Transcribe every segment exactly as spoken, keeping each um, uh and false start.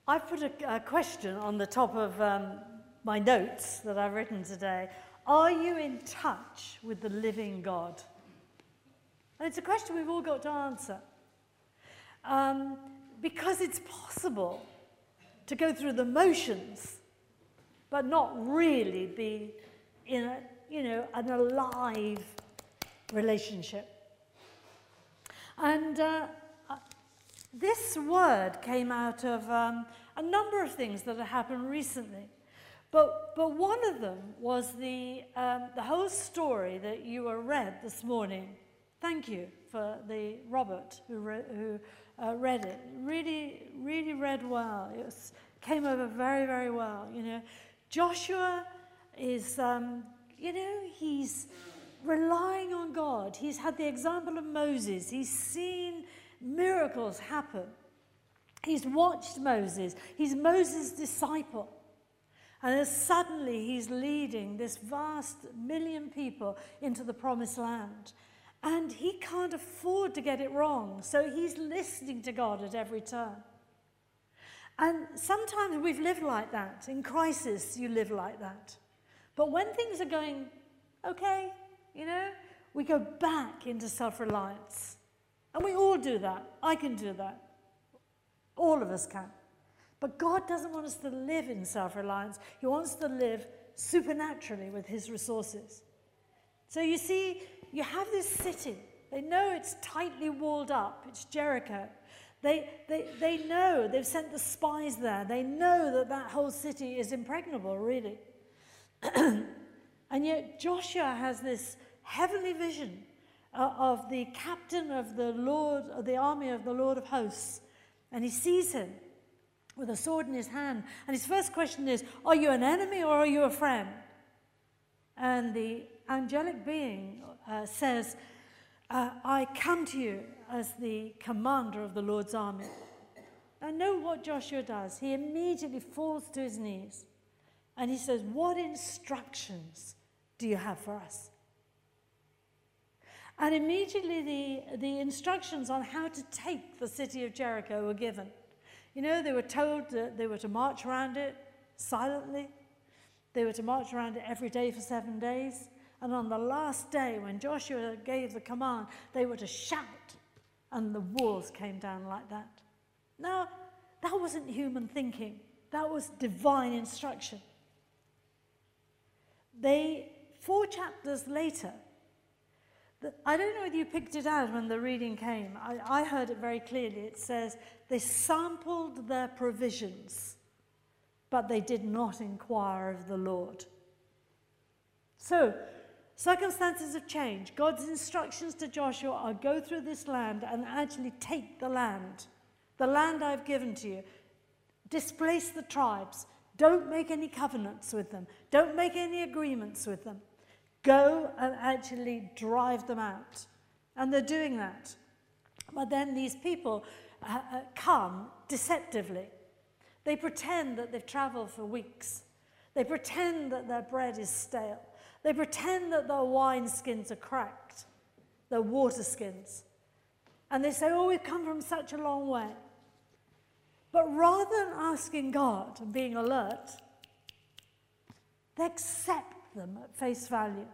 I've put a, a question on the top of um, my notes that I've written today. Are you in touch with the living God? And it's a question we've all got to answer. Um, because it's possible to go through the motions, but not really be in a, you know, an alive relationship. And uh, this word came out of um, a number of things that have happened recently. But, but one of them was the, um, the whole story that you were read this morning. Thank you for the Robert who, re who uh, read it. Really, really read well. It was, came over very, very well. You know, Joshua is, um, you know, he's relying on God. He's had the example of Moses. He's seen miracles happen. He's watched Moses. He's Moses' disciple. And then suddenly he's leading this vast million people into the promised land. And he can't afford to get it wrong. So he's listening to God at every turn. And sometimes we've lived like that. In crisis, you live like that. But when things are going okay, you know, we go back into self-reliance. And we all do that. I can do that. All of us can. But God doesn't want us to live in self-reliance. He wants to live supernaturally with his resources. So you see, you have this city. They know it's tightly walled up. It's Jericho. They, they, they know, they've sent the spies there. They know that that whole city is impregnable, really. And yet Joshua has this heavenly vision uh, of the captain of the Lord, of the army of the Lord of hosts. And he sees him with a sword in his hand. And his first question is, are you an enemy or are you a friend? And the angelic being uh, says, uh, I come to you as the commander of the Lord's army. And know what Joshua does. He immediately falls to his knees. And he says, what instructions do you have for us? And immediately the, the instructions on how to take the city of Jericho were given. You know, they were told that they were to march around it silently. They were to march around it every day for seven days. And on the last day, when Joshua gave the command, they were to shout. And the walls came down like that. Now, that wasn't human thinking. That was divine instruction. They, four chapters later, the, I don't know whether you picked it out when the reading came. I, I heard it very clearly. It says, they sampled their provisions, but they did not inquire of the Lord. So, circumstances have changed. God's instructions to Joshua are go through this land and actually take the land. The land I've given to you. Displace the tribes. Don't make any covenants with them. Don't make any agreements with them. Go and actually drive them out. And they're doing that. But then these people uh, uh, come deceptively. They pretend that they've traveled for weeks. They pretend that their bread is stale. They pretend that their wine skins are cracked, their water skins. And they say, oh, we've come from such a long way. But rather than asking God and being alert, they accept them at face value.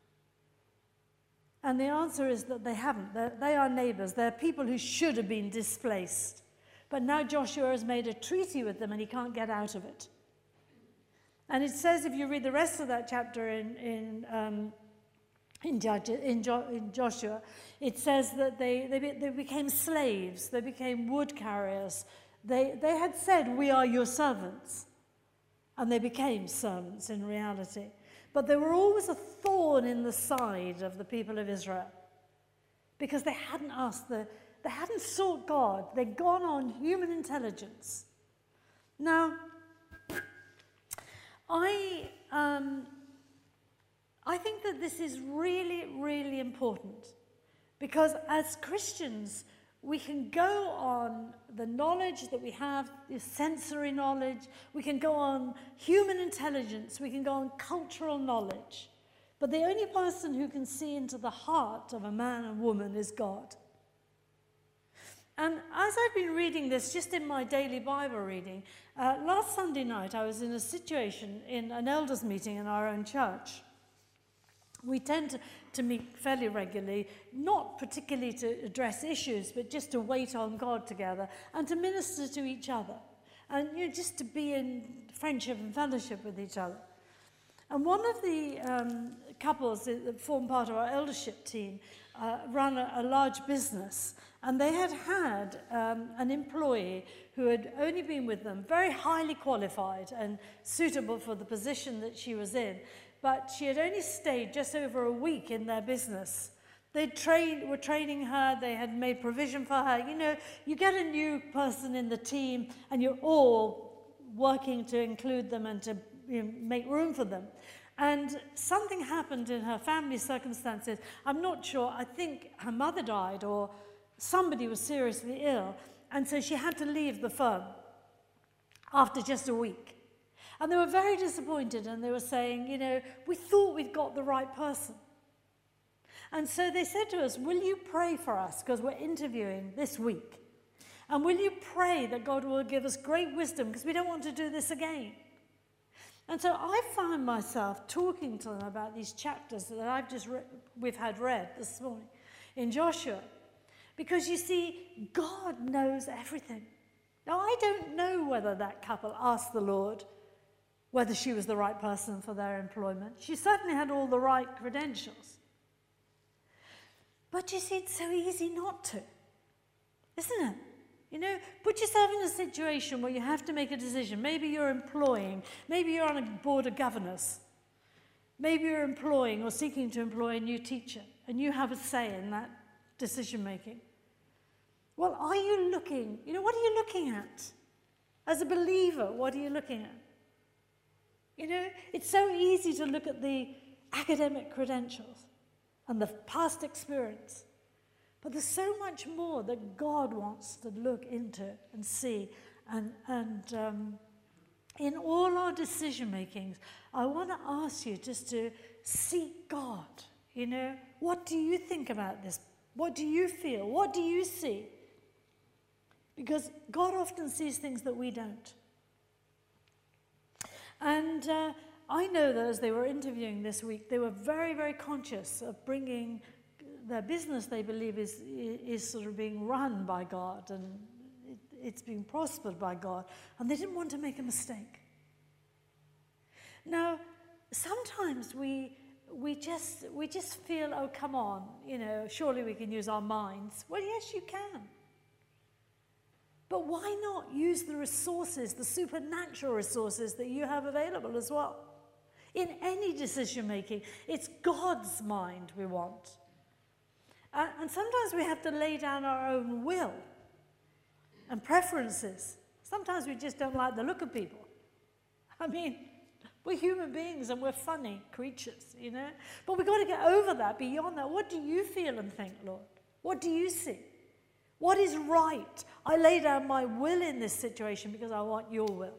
And the answer is that they haven't. They're, they are neighbors. They're people who should have been displaced. But now Joshua has made a treaty with them and he can't get out of it. And it says, if you read the rest of that chapter in, in, um, in, Judges, in, jo in Joshua, it says that they, they, be, they became slaves. They became wood carriers. They, they had said, we are your servants. And they became servants in reality. But they were always a thorn in the side of the people of Israel. Because they hadn't asked, the, they hadn't sought God. They'd gone on human intelligence. Now, I, um, I think that this is really, really important. Because as Christians, we can go on the knowledge that we have, the sensory knowledge. We can go on human intelligence. We can go on cultural knowledge. But the only person who can see into the heart of a man and woman is God. And as I've been reading this, just in my daily Bible reading, uh, last Sunday night I was in a situation in an elders meeting in our own church. We tend to, to meet fairly regularly, not particularly to address issues, but just to wait on God together and to minister to each other. And you know, just to be in friendship and fellowship with each other. And one of the um, couples that form part of our eldership team uh, run a, a large business, and they had had um, an employee who had only been with them, very highly qualified and suitable for the position that she was in, but she had only stayed just over a week in their business. They trained, were training her, they had made provision for her. You know, you get a new person in the team and you're all working to include them and to you know, make room for them. And something happened in her family circumstances. I'm not sure, I think her mother died or somebody was seriously ill. And so she had to leave the firm after just a week. And they were very disappointed and they were saying, you know, we thought we'd got the right person. And so they said to us, will you pray for us? Because we're interviewing this week. And will you pray that God will give us great wisdom because we don't want to do this again? And so I found myself talking to them about these chapters that I've just re- we've had read this morning in Joshua. Because you see, God knows everything. Now, I don't know whether that couple asked the Lord whether she was the right person for their employment. She certainly had all the right credentials. But you see, it's so easy not to, isn't it? You know, put yourself in a situation where you have to make a decision. Maybe you're employing, maybe you're on a board of governors. Maybe you're employing or seeking to employ a new teacher, and you have a say in that decision making. Well, are you looking, you know, what are you looking at? As a believer, what are you looking at? You know, it's so easy to look at the academic credentials and the past experience. But there's so much more that God wants to look into and see. And, and um, in all our decision makings, I want to ask you just to seek God. You know, what do you think about this? What do you feel? What do you see? Because God often sees things that we don't. And uh, I know that as they were interviewing this week, they were very, very conscious of bringing their business, they believe, is, is sort of being run by God and it, it's being prospered by God. And they didn't want to make a mistake. Now, sometimes we, we, just, we just feel, oh, come on, you know, surely we can use our minds. Well, yes, you can. But why not use the resources, the supernatural resources that you have available as well? In any decision making, it's God's mind we want. Uh, and sometimes we have to lay down our own will and preferences. Sometimes we just don't like the look of people. I mean, we're human beings and we're funny creatures, you know? But we've got to get over that, beyond that. What do you feel and think, Lord? What do you see? What is right? I lay down my will in this situation because I want your will.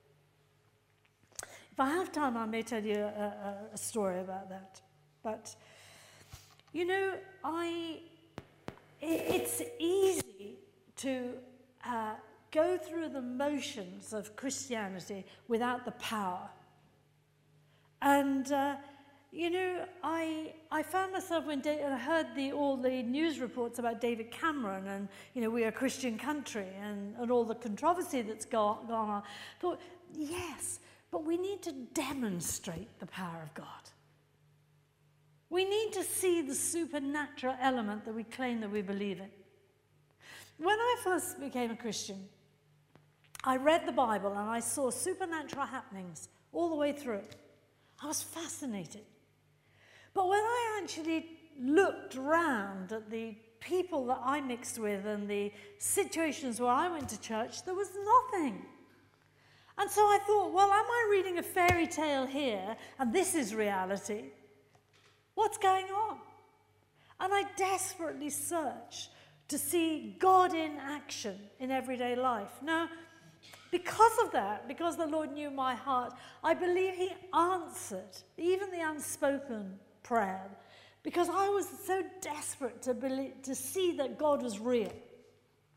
If I have time, I may tell you a, a, a story about that. But, you know, I, it's easy to uh, go through the motions of Christianity without the power. And, uh, you know, I I found myself when da- I heard the, all the news reports about David Cameron and, you know, we're a Christian country and, and all the controversy that's gone, gone on. I thought, yes, but we need to demonstrate the power of God. We need to see the supernatural element that we claim that we believe in. When I first became a Christian, I read the Bible and I saw supernatural happenings all the way through. I was fascinated. But when I actually looked around at the people that I mixed with and the situations where I went to church, there was nothing. And so I thought, well, am I reading a fairy tale here and this is reality? What's going on? And I desperately searched to see God in action in everyday life. Now, because of that, because the Lord knew my heart, I believe he answered even the unspoken prayer, because I was so desperate to believe, to see that God was real.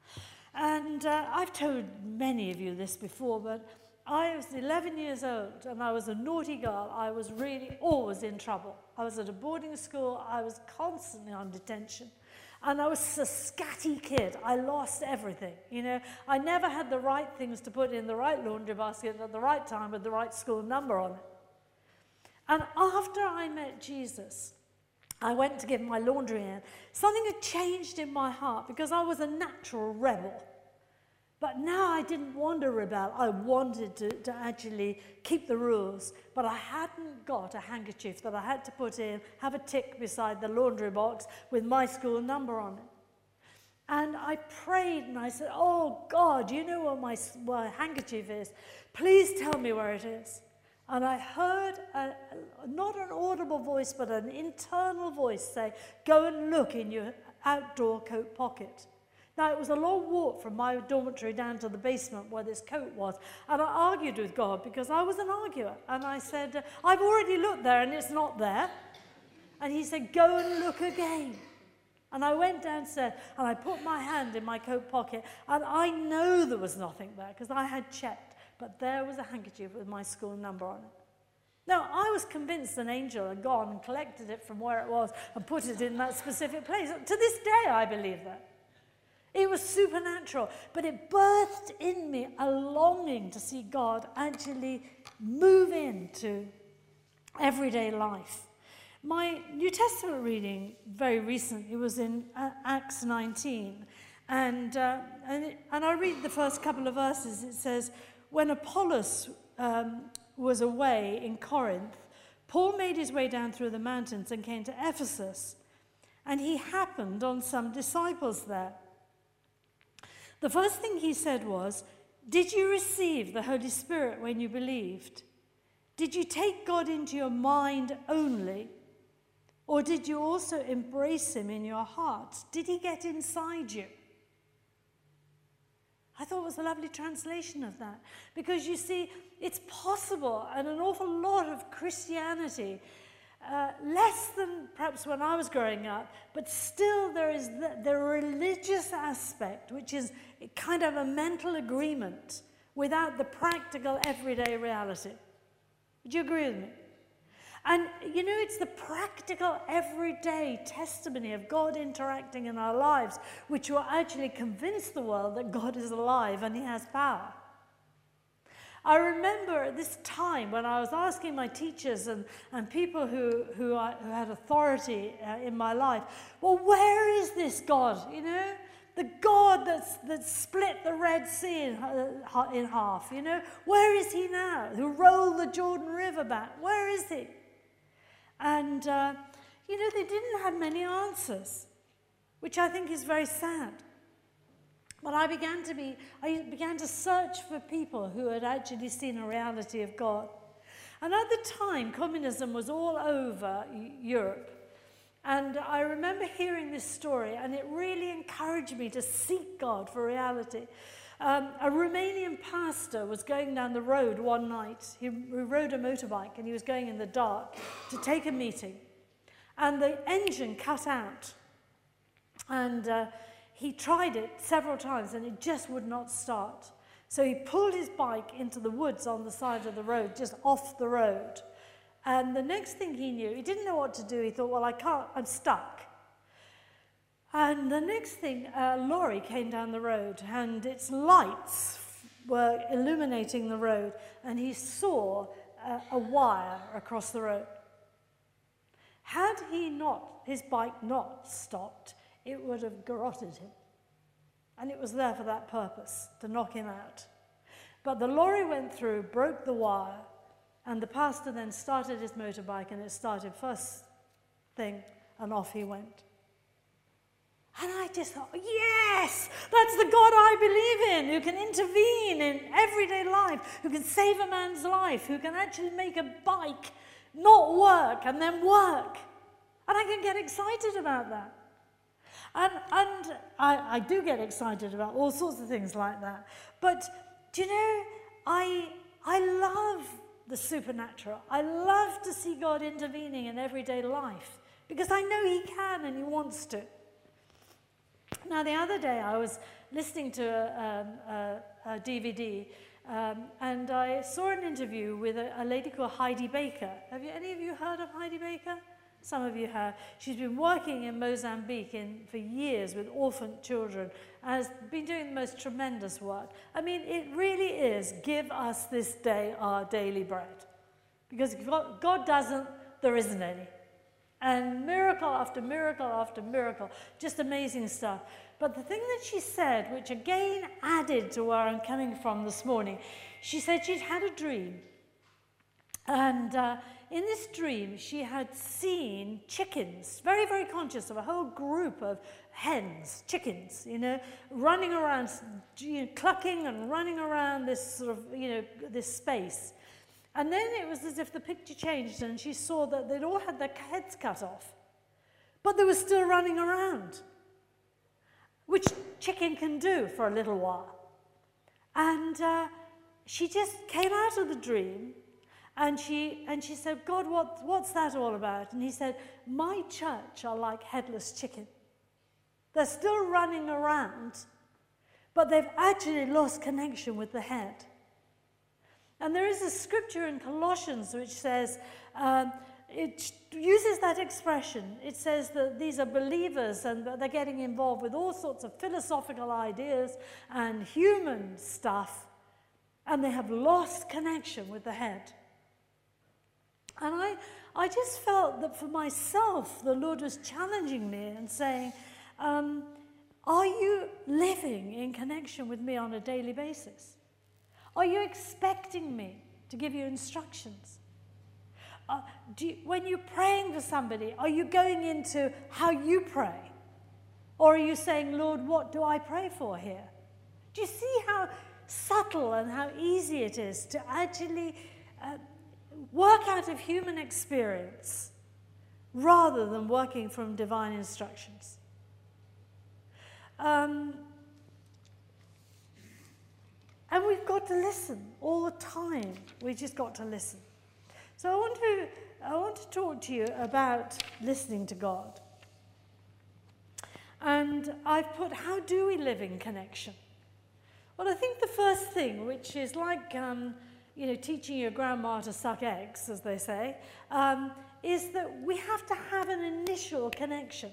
And uh, I've told many of you this before, but I was eleven years old and I was a naughty girl. I was really always in trouble. I was at a boarding school. I was constantly on detention. And I was a scatty kid. I lost everything, you know. I never had the right things to put in the right laundry basket at the right time with the right school number on it. And after I met Jesus, I went to give my laundry in. Something had changed in my heart because I was a natural rebel. But now I didn't want to rebel. I wanted to, to actually keep the rules. But I hadn't got a handkerchief that I had to put in, have a tick beside the laundry box with my school number on it. And I prayed and I said, oh God, you know where my, my handkerchief is. Please tell me where it is. And I heard, a, not an audible voice, but an internal voice say, go and look in your outdoor coat pocket. Now, it was a long walk from my dormitory down to the basement where this coat was. And I argued with God because I was an arguer. And I said, I've already looked there and it's not there. And he said, go and look again. And I went downstairs and I put my hand in my coat pocket. And I know there was nothing there because I had checked. But there was a handkerchief with my school number on it. Now, I was convinced an angel had gone and collected it from where it was and put it in that specific place. To this day, I believe that. It was supernatural, but it birthed in me a longing to see God actually move into everyday life. My New Testament reading very recently was in uh, Acts nineteen, and, uh, and, it, and I read the first couple of verses. It says, when Apollos um, was away in Corinth, Paul made his way down through the mountains and came to Ephesus, and he happened on some disciples there. The first thing he said was, did you receive the Holy Spirit when you believed? Did you take God into your mind only? Or did you also embrace him in your heart? Did he get inside you? I thought it was a lovely translation of that. Because you see, it's possible, and an awful lot of Christianity, Uh, less than perhaps when I was growing up, but still there is the, the religious aspect, which is kind of a mental agreement without the practical everyday reality. Would you agree with me? And you know, it's the practical everyday testimony of God interacting in our lives which will actually convince the world that God is alive and he has power. I remember at this time when I was asking my teachers and, and people who, who, I, who had authority uh, in my life, well, where is this God, you know? The God that's, that split the Red Sea in, uh, in half, you know? Where is he now? Who rolled the Jordan River back? Where is he? And, uh, you know, they didn't have many answers, which I think is very sad. But I began to be, I began to search for people who had actually seen a reality of God. And at the time, communism was all over Europe. And I remember hearing this story, and it really encouraged me to seek God for reality. Um, a Romanian pastor was going down the road one night. He, he rode a motorbike, and he was going in the dark to take a meeting. And the engine cut out. And Uh, He tried it several times and it just would not start. So he pulled his bike into the woods on the side of the road, just off the road. And the next thing he knew, he didn't know what to do. He thought, well, I can't, I'm stuck. And the next thing, a lorry came down the road and its lights were illuminating the road. And he saw a, a wire across the road. Had he not, his bike not stopped, it would have garroted him. And it was there for that purpose, to knock him out. But the lorry went through, broke the wire, and the pastor then started his motorbike, and it started first thing, and off he went. And I just thought, yes, that's the God I believe in, who can intervene in everyday life, who can save a man's life, who can actually make a bike not work and then work. And I can get excited about that. And, and I, I do get excited about all sorts of things like that. But, do you know, I, I love the supernatural. I love to see God intervening in everyday life because I know he can and he wants to. Now, the other day I was listening to a, um, a, a D V D, um, and I saw an interview with a, a lady called Heidi Baker. Have you, any of you heard of Heidi Baker? Some of you have. She's been working in Mozambique in, for years with orphan children, and has been doing the most tremendous work. I mean, it really is, give us this day our daily bread. Because God, God doesn't, there isn't any. And miracle after miracle after miracle, just amazing stuff. But the thing that she said, which again added to where I'm coming from this morning, she said she'd had a dream. And uh, in this dream, she had seen chickens, very, very conscious of a whole group of hens, chickens, you know, running around, you know, clucking and running around this sort of, you know, this space. And then it was as if the picture changed and she saw that they'd all had their heads cut off, but they were still running around, which chicken can do for a little while. And uh, she just came out of the dream and she, and she said, God, what, what's that all about? And he said, my church are like headless chicken. They're still running around, but they've actually lost connection with the head. And there is a scripture in Colossians which says, um, it uses that expression. It says that these are believers and they're getting involved with all sorts of philosophical ideas and human stuff, and they have lost connection with the head. And I, I just felt that for myself, the Lord was challenging me and saying, um, are you living in connection with me on a daily basis? Are you expecting me to give you instructions? Uh, do you, when you're praying for somebody, are you going into how you pray? Or are you saying, Lord, what do I pray for here? Do you see how subtle and how easy it is to actually uh, work out of human experience rather than working from divine instructions? Um, And we've got to listen all the time. We've just got to listen. So I want to, I want to talk to you about listening to God. And I've put, how do we live in connection? Well, I think the first thing, which is like, um, you know, teaching your grandma to suck eggs, as they say, um, is that we have to have an initial connection.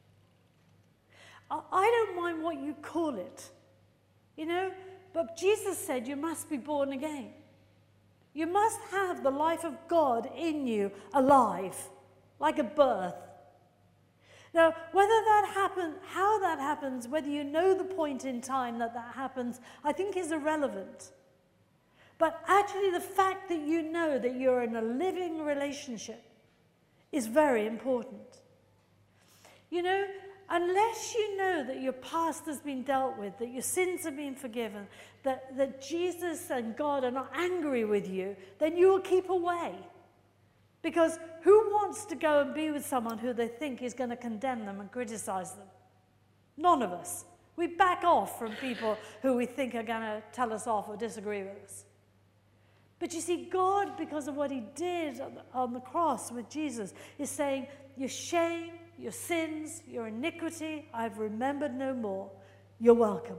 I, I don't mind what you call it, you know, but Jesus said you must be born again. You must have the life of God in you alive, like a birth. Now, whether that happens, how that happens, whether you know the point in time that that happens, I think is irrelevant. But actually the fact that you know that you're in a living relationship is very important. You know, unless you know that your past has been dealt with, that your sins have been forgiven, that, that Jesus and God are not angry with you, then you will keep away. Because who wants to go and be with someone who they think is going to condemn them and criticize them? None of us. We back off from people who we think are going to tell us off or disagree with us. But you see, God, because of what he did on the, on the cross with Jesus, is saying, your shame, your sins, your iniquity, I've remembered no more. You're welcome.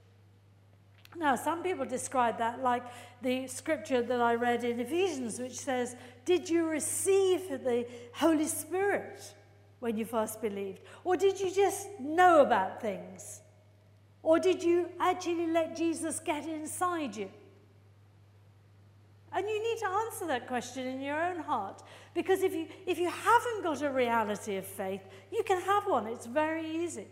Now, some people describe that like the scripture that I read in Ephesians, which says, did you receive the Holy Spirit when you first believed? Or did you just know about things? Or did you actually let Jesus get inside you? And you need to answer that question in your own heart. Because if you, if you haven't got a reality of faith, you can have one. It's very easy.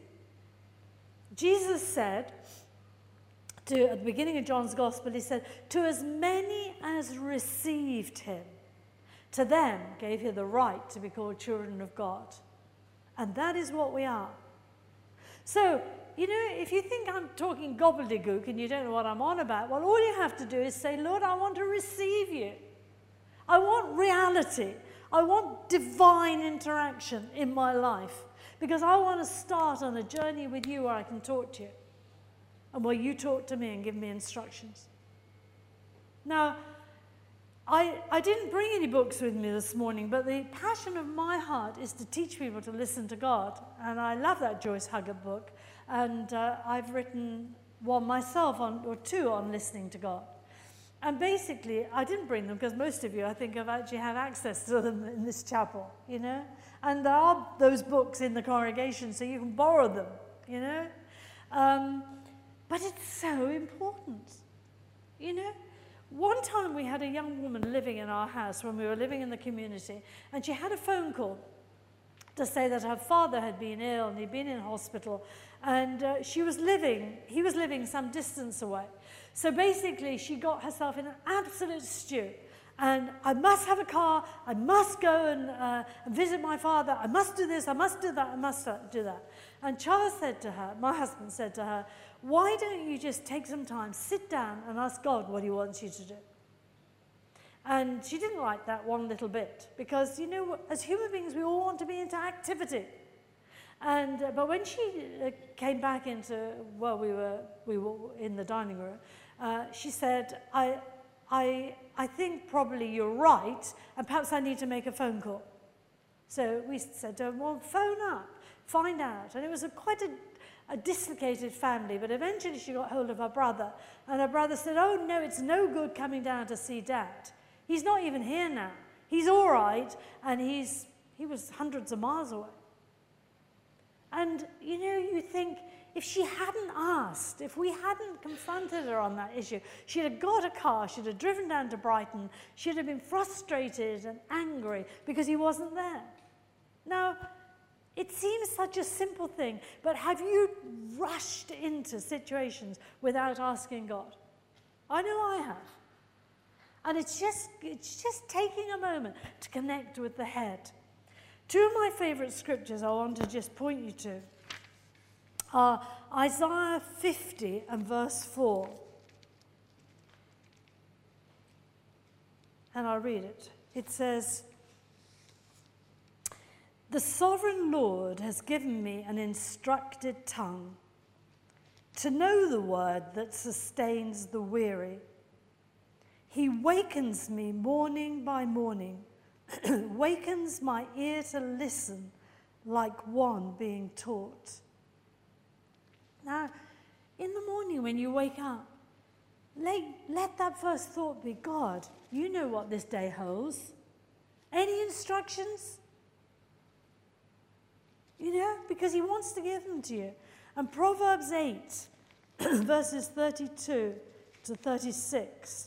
Jesus said, to, at the beginning of John's Gospel, he said, to as many as received him, to them gave he the right to be called children of God. And that is what we are. So, you know, if you think I'm talking gobbledygook and you don't know what I'm on about, well, all you have to do is say, Lord, I want to receive you. I want reality. I want divine interaction in my life. Because I want to start on a journey with you where I can talk to you. And where you talk to me and give me instructions. Now, I, I didn't bring any books with me this morning, but the passion of my heart is to teach people to listen to God. And I love that Joyce Huggett book. And uh, I've written one myself, on, or two, on listening to God. And basically, I didn't bring them because most of you, I think, have actually had access to them in this chapel, you know. And there are those books in the congregation, so you can borrow them, you know. Um, but it's so important, you know. One time we had a young woman living in our house when we were living in the community, and she had a phone call to say that her father had been ill and he'd been in hospital, and uh, she was living, he was living some distance away. So basically she got herself in an absolute stew, and I must have a car, I must go and, uh, and visit my father, I must do this, I must do that, I must do that. And Charles said to her, my husband said to her, why don't you just take some time, sit down and ask God what he wants you to do? And she didn't like that one little bit, because, you know, as human beings, we all want to be into activity. And, uh, but when she uh, came back into, well, we were, we were in the dining room, uh, she said, I, I, I think probably you're right, and perhaps I need to make a phone call. So we said to her, well, phone up, find out. And it was a, quite a, a dislocated family, but eventually she got hold of her brother, and her brother said, oh, no, it's no good coming down to see Dad. He's not even here now. He's all right, and he's, he was hundreds of miles away. And, you know, you think, if she hadn't asked, if we hadn't confronted her on that issue, she'd have got a car, she'd have driven down to Brighton, she'd have been frustrated and angry because he wasn't there. Now, it seems such a simple thing, but have you rushed into situations without asking God? I know I have. And it's just, it's just taking a moment to connect with the head. Two of my favorite scriptures I want to just point you to are Isaiah fifty and verse four. And I'll read it. It says, the sovereign Lord has given me an instructed tongue to know the word that sustains the weary. He wakens me morning by morning, wakens my ear to listen like one being taught. Now, in the morning when you wake up, let, let that first thought be, God, you know what this day holds. Any instructions? You know, because he wants to give them to you. And Proverbs eight, verses thirty-two to thirty-six.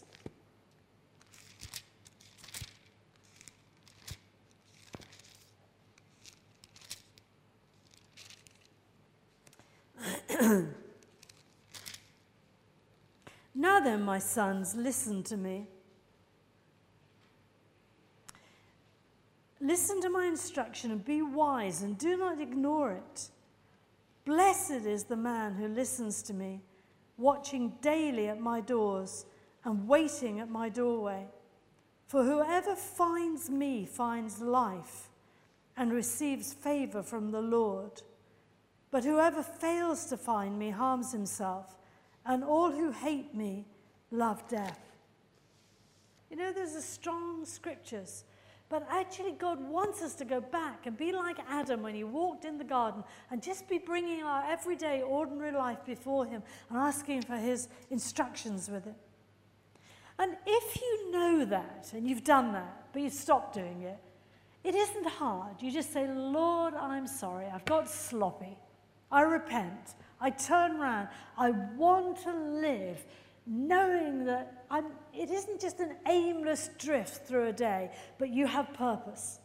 Now then, my sons, listen to me. Listen to my instruction and be wise and do not ignore it. Blessed is the man who listens to me, watching daily at my doors and waiting at my doorway. For whoever finds me finds life and receives favor from the Lord. But whoever fails to find me harms himself, and all who hate me love death. You know, there's a strong scriptures, but actually God wants us to go back and be like Adam when he walked in the garden and just be bringing our everyday, ordinary life before him and asking for his instructions with it. And if you know that, and you've done that, but you've stopped doing it, it isn't hard. You just say, Lord, I'm sorry, I've got sloppy. I repent. I turn around. I want to live knowing that I'm, it isn't just an aimless drift through a day, but you have purpose.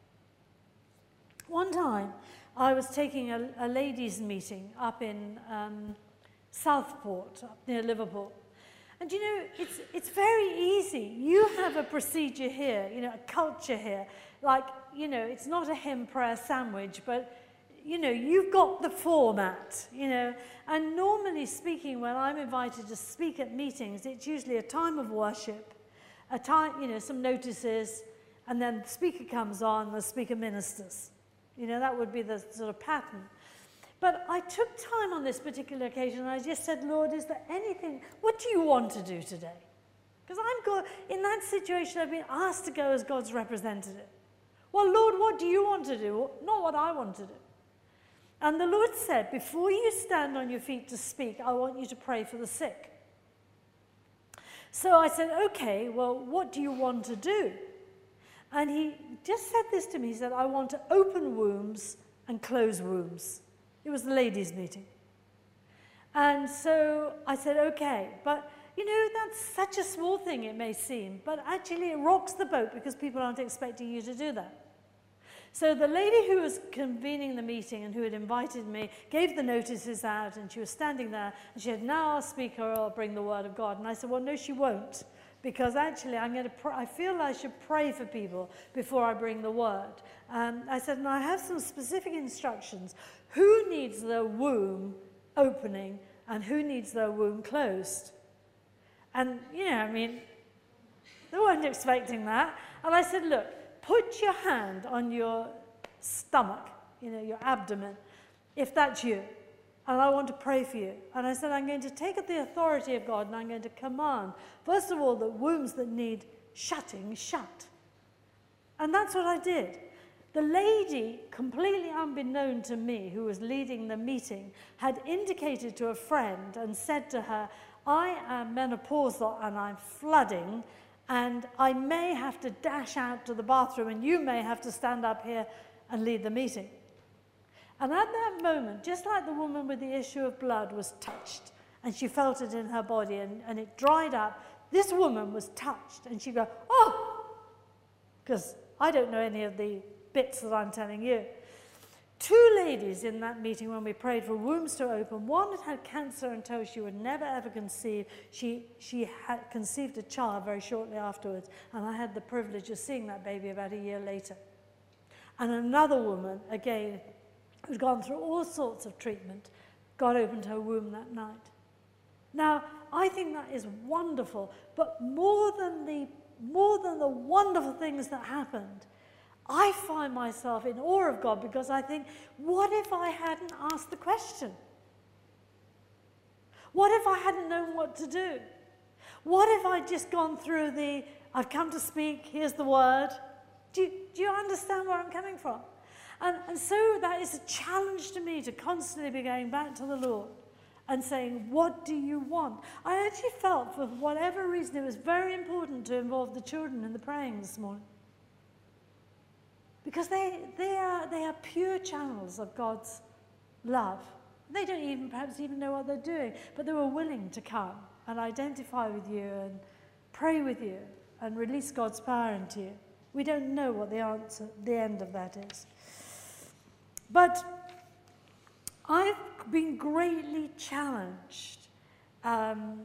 One time, I was taking a, a ladies' meeting up in um, Southport, up near Liverpool. And you know, it's, it's very easy. You have a procedure here, you know, a culture here. Like, you know, it's not a hymn prayer sandwich, but you know, you've got the format, you know, and normally speaking, when I'm invited to speak at meetings, it's usually a time of worship, a time, you know, some notices, and then the speaker comes on, the speaker ministers. You know, that would be the sort of pattern. But I took time on this particular occasion, and I just said, Lord, is there anything, what do you want to do today? Because I'm go- in that situation, I've been asked to go as God's representative. Well, Lord, what do you want to do? Not what I want to do. And the Lord said, before you stand on your feet to speak, I want you to pray for the sick. So I said, okay, well, what do you want to do? And he just said this to me. He said, I want to open wombs and close wombs. It was the ladies' meeting. And so I said, okay, but you know, that's such a small thing it may seem, but actually it rocks the boat because people aren't expecting you to do that. So the lady who was convening the meeting and who had invited me gave the notices out, and she was standing there, and she said, now our speaker will bring the word of God. And I said, well, no, she won't, because actually I'm going to pr- I feel I should pray for people before I bring the word. Um, I said, and I have some specific instructions. Who needs their womb opening and who needs their womb closed? And, you know, I mean, they weren't expecting that. And I said, look, put your hand on your stomach, you know, your abdomen, if that's you. And I want to pray for you. And I said, I'm going to take up the authority of God and I'm going to command, first of all, the wombs that need shutting, shut. And that's what I did. The lady, completely unbeknown to me, who was leading the meeting, had indicated to a friend and said to her, I am menopausal and I'm flooding, and I may have to dash out to the bathroom and you may have to stand up here and lead the meeting. And at that moment, just like the woman with the issue of blood was touched, and she felt it in her body and, and it dried up, this woman was touched and she'd go, oh, because I don't know any of the bits that I'm telling you. Two ladies in that meeting when we prayed for wombs to open. One had had cancer and told she would never ever conceive. She, she had conceived a child very shortly afterwards, and I had the privilege of seeing that baby about a year later. And another woman, again, who'd gone through all sorts of treatment, God opened her womb that night. Now, I think that is wonderful, but more than the, more than the wonderful things that happened, I find myself in awe of God because I think, what if I hadn't asked the question? What if I hadn't known what to do? What if I'd just gone through the, I've come to speak, here's the word. Do you, do you understand where I'm coming from? And, and so that is a challenge to me to constantly be going back to the Lord and saying, what do you want? I actually felt, for whatever reason, it was very important to involve the children in the praying this morning. Because they, they, are, they are pure channels of God's love. They don't even perhaps even know what they're doing, but they were willing to come and identify with you and pray with you and release God's power into you. We don't know what the answer, the end of that is. But I've been greatly challenged um,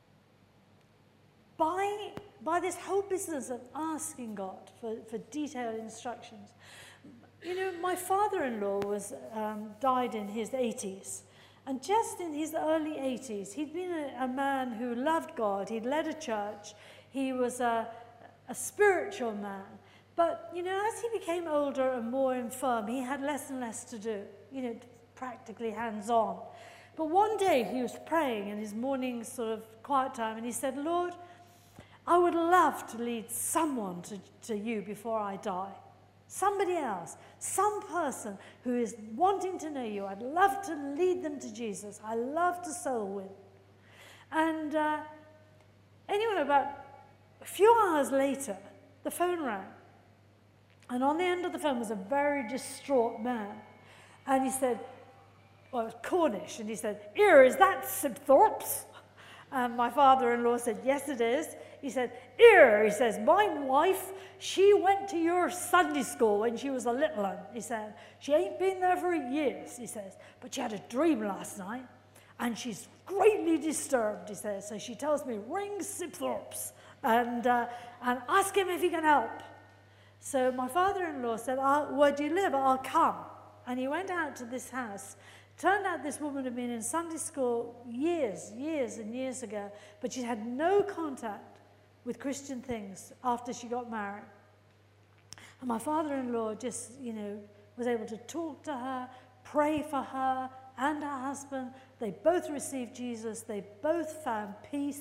by... by this whole business of asking God for, for detailed instructions. You know, my father-in-law was um, died in his eighties. And just in his early eighties, he'd been a, a man who loved God. He'd led a church. He was a, a spiritual man. But, you know, as he became older and more infirm, he had less and less to do, you know, practically hands-on. But one day he was praying in his morning sort of quiet time, and he said, Lord, I would love to lead someone to, to you before I die. Somebody else, some person who is wanting to know you. I'd love to lead them to Jesus. I love to soul win. And uh, anyway, about a few hours later, the phone rang. And on the end of the phone was a very distraught man. And he said, well, it was Cornish, and he said, "Here, is that Sibthorpe's?" And my father-in-law said, "Yes, it is." He said, "Here," he says, "my wife, she went to your Sunday school when she was a little one." He said, "She ain't been there for years," he says, "but she had a dream last night, and she's greatly disturbed," he says. So she tells me, "Ring Sibthorpe's and, uh, and ask him if he can help." So my father-in-law said, "Where do you live? I'll come." And he went out to this house. Turned out this woman had been in Sunday school years, years and years ago, but she had no contact with Christian things after she got married. And my father-in-law just, you know, was able to talk to her, pray for her and her husband. They both received Jesus. They both found peace.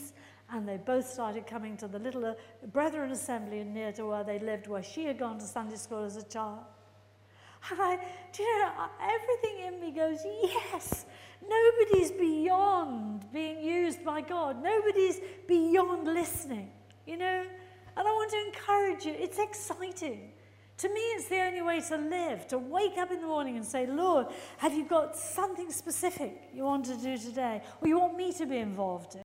And they both started coming to the little uh, Brethren Assembly near to where they lived, where she had gone to Sunday school as a child. And I, do you know, everything in me goes, yes, nobody's beyond being used by God. Nobody's beyond listening, you know. And I want to encourage you, it's exciting. To me, it's the only way to live, to wake up in the morning and say, Lord, have you got something specific you want to do today, or you want me to be involved in?